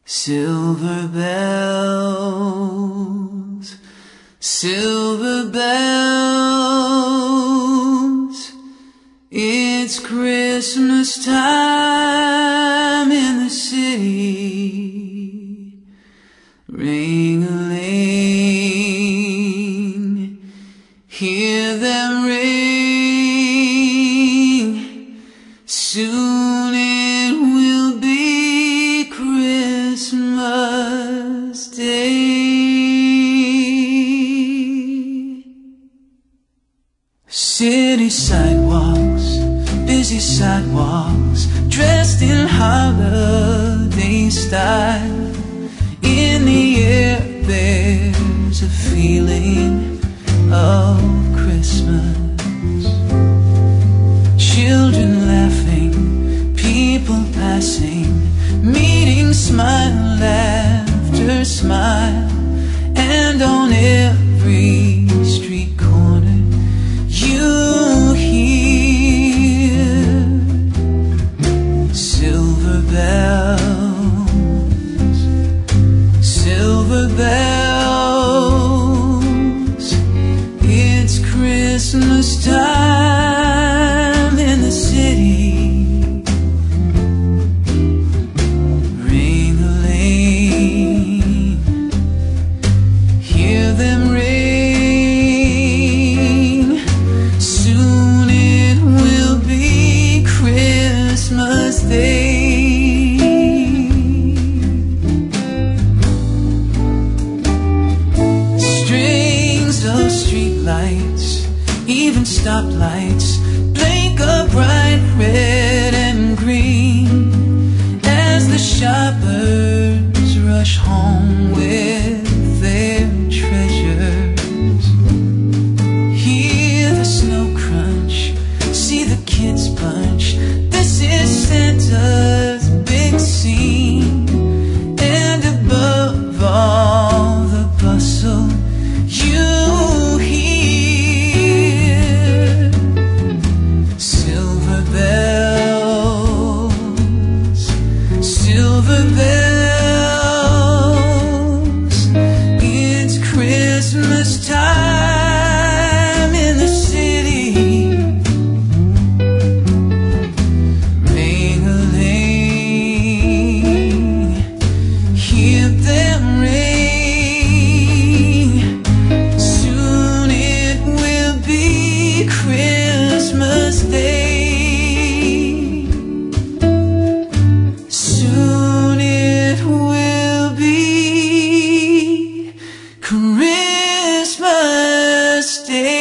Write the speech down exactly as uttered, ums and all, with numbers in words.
Silver bells, silver bells, it's Christmas time in the city. Ring-a-ling, hear them ring, soon it will be Christmas Day. City sidewalks, busy sidewalks, dressed in holiday style. In the air there's a feeling of Christmas. Children laughing, people passing, meeting smile after smile. And on every street corner you hear silver bells, silver bells, it's Christmas time in the city. Ring-a-ling, hear them ring, soon it will be Christmas Day. Strings of streetlights, even stoplights, blink a bright red and green as the shoppers rush home with their treasures. Hear the snow crunch, see the kids punch. This is Santa's big scene, and above all the bustle you hear silver bells, silver bells, it's Christmas time in the city. Ring-a-ling, hear them ring, soon it will be Christmas Day. Soon it will be Christmas Day.